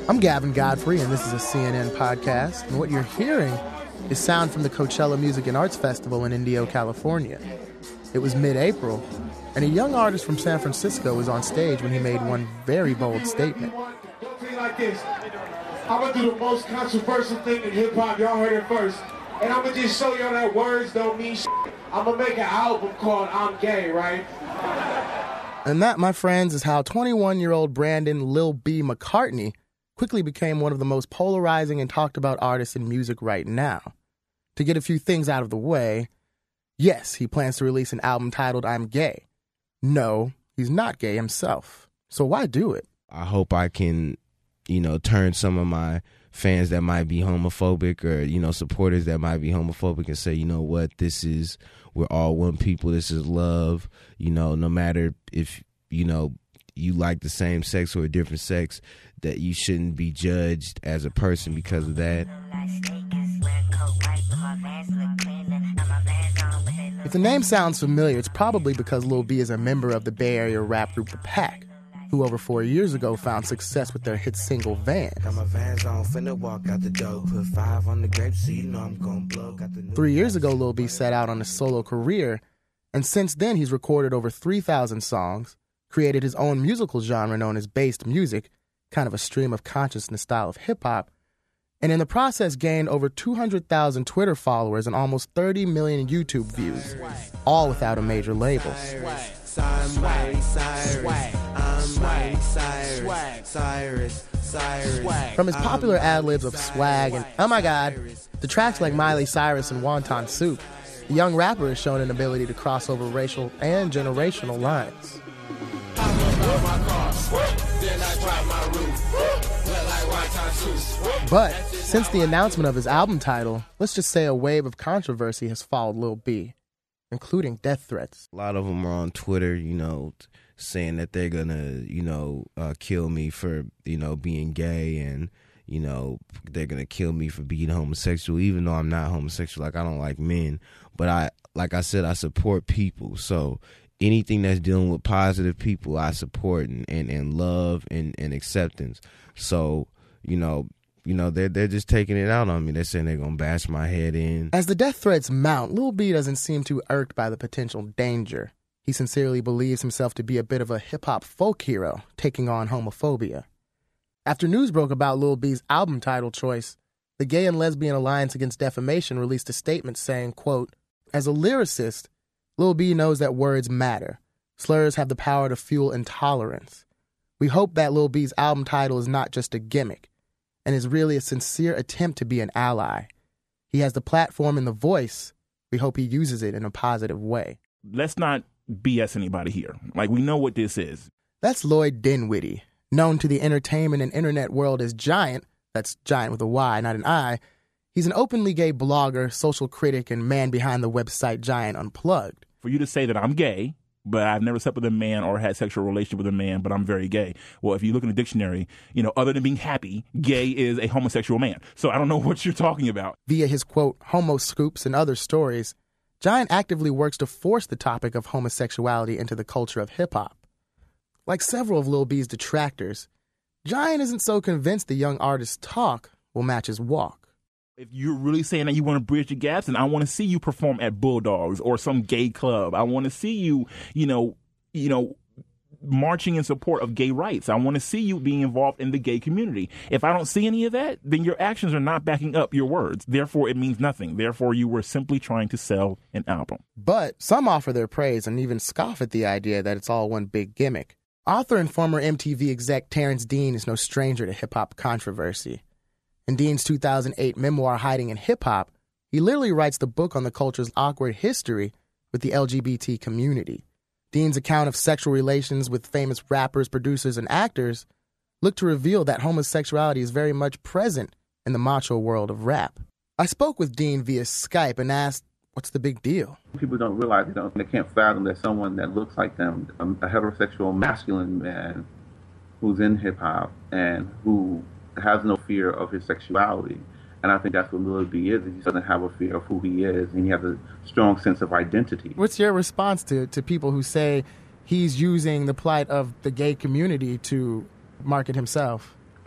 I'm Gavin Godfrey, and this is a CNN podcast. And what you're hearing is sound from the Coachella Music and Arts Festival in Indio, California. It was mid-April, and a young artist from San Francisco was on stage when he made one very bold statement. Like this. I'm going to do the most controversial thing in hip-hop. Y'all heard it first. And I'm going to just show y'all that words don't mean shit. I'm going to make an album called I'm Gay, right? And that, my friends, is how 21-year-old Brandon Lil B. McCartney quickly became one of the most polarizing and talked about artists in music right now. To get a few things out of the way, yes, he plans to release an album titled I'm Gay. No, he's not gay himself. So why do it? I hope I can, turn some of my fans that might be homophobic or, supporters that might be homophobic and say, you know what, we're all one people, this is love, no matter if, you like the same sex or a different sex, that you shouldn't be judged as a person because of that. If the name sounds familiar, it's probably because Lil B is a member of the Bay Area rap group The Pack, who over 4 years ago found success with their hit single Vans. 3 years ago, Lil B set out on a solo career, and since then he's recorded over 3,000 songs, created his own musical genre known as based music, kind of a stream of consciousness style of hip-hop, and in the process gained over 200,000 Twitter followers and almost 30 million YouTube views, all without a major label. From his popular ad-libs of swag and, oh my god, to tracks like Miley Cyrus and Wonton Soup, the young rapper has shown an ability to cross over racial and generational lines. But since the announcement of his album title, let's just say a wave of controversy has followed Lil B, including death threats. A lot of them are on Twitter, saying that they're gonna, kill me for, being gay, and, they're gonna kill me for being homosexual, even though I'm not homosexual. Like, I don't like men, but like I said, I support people. So anything that's dealing with positive people, I support and love and acceptance. So, they're just taking it out on me. They're saying they're going to bash my head in. As the death threats mount, Lil B doesn't seem too irked by the potential danger. He sincerely believes himself to be a bit of a hip-hop folk hero, taking on homophobia. After news broke about Lil B's album title choice, the Gay and Lesbian Alliance Against Defamation released a statement saying, quote, "As a lyricist, Lil B knows that words matter. Slurs have the power to fuel intolerance. We hope that Lil B's album title is not just a gimmick and is really a sincere attempt to be an ally. He has the platform and the voice. We hope he uses it in a positive way." Let's not BS anybody here. Like, we know what this is. That's Lloyd Dinwiddie, known to the entertainment and internet world as Giant. That's Giant with a Y, not an I. He's an openly gay blogger, social critic, and man behind the website Giant Unplugged. For you to say that I'm gay, but I've never slept with a man or had sexual relationship with a man, but I'm very gay. Well, if you look in the dictionary, other than being happy, gay is a homosexual man. So I don't know what you're talking about. Via his, quote, homo scoops and other stories, Giant actively works to force the topic of homosexuality into the culture of hip-hop. Like several of Lil B's detractors, Giant isn't so convinced the young artist's talk will match his walk. If you're really saying that you want to bridge the gaps, then I want to see you perform at Bulldogs or some gay club. I want to see you, marching in support of gay rights. I want to see you being involved in the gay community. If I don't see any of that, then your actions are not backing up your words. Therefore, it means nothing. Therefore, you were simply trying to sell an album. But some offer their praise and even scoff at the idea that it's all one big gimmick. Author and former MTV exec Terrence Dean is no stranger to hip-hop controversy. In Dean's 2008 memoir, Hiding in Hip-Hop, he literally writes the book on the culture's awkward history with the LGBT community. Dean's account of sexual relations with famous rappers, producers, and actors look to reveal that homosexuality is very much present in the macho world of rap. I spoke with Dean via Skype and asked, what's the big deal? People don't realize, they can't fathom that someone that looks like them, a heterosexual masculine man who's in hip-hop and who has no fear of his sexuality. And I think that's what Lil B is. He doesn't have a fear of who he is, and he has a strong sense of identity. What's your response to people who say he's using the plight of the gay community to market himself?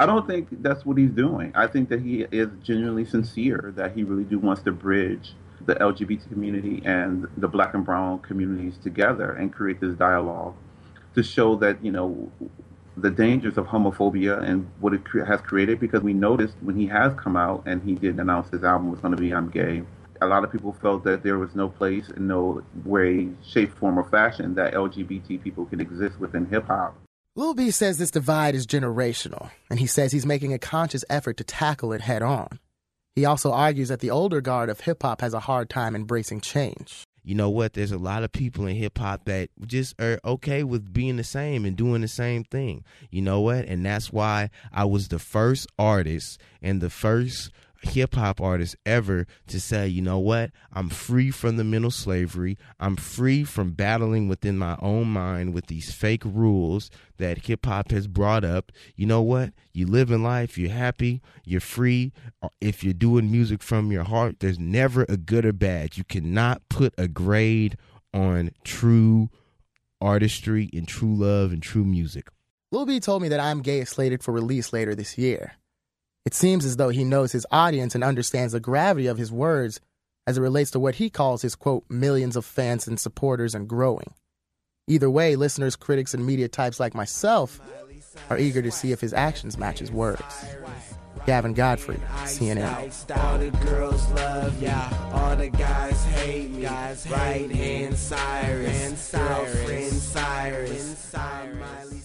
I don't think that's what he's doing. I think that he is genuinely sincere, that he really wants to bridge the LGBT community and the black and brown communities together and create this dialogue to show that, you know, the dangers of homophobia and what it has created. Because we noticed when he has come out and he did announce his album was going to be I'm Gay, a lot of people felt that there was no place in no way, shape, form, or fashion that LGBT people can exist within hip-hop. Lil B says this divide is generational, and he says he's making a conscious effort to tackle it head on. He also argues that the older guard of hip-hop has a hard time embracing change. You know what? There's a lot of people in hip-hop that just are okay with being the same and doing the same thing. You know what? And that's why I was the first artist and the first hip-hop artist ever to say, you know what, I'm free from the mental slavery. I'm free from battling within my own mind with these fake rules that hip-hop has brought up. You know what, you live in life, you're happy, you're free. If you're doing music from your heart, there's never a good or bad. You cannot put a grade on true artistry and true love and true music. Lil B told me that I'm Gay is slated for release later this year. It seems as though he knows his audience and understands the gravity of his words as it relates to what he calls his, quote, millions of fans and supporters and growing. Either way, listeners, critics, and media types like myself are eager to see if his actions match his words. Gavin Godfrey, CNN. All the girls love ya, all the guys hate me. Right hand Cyrus, girlfriend Cyrus.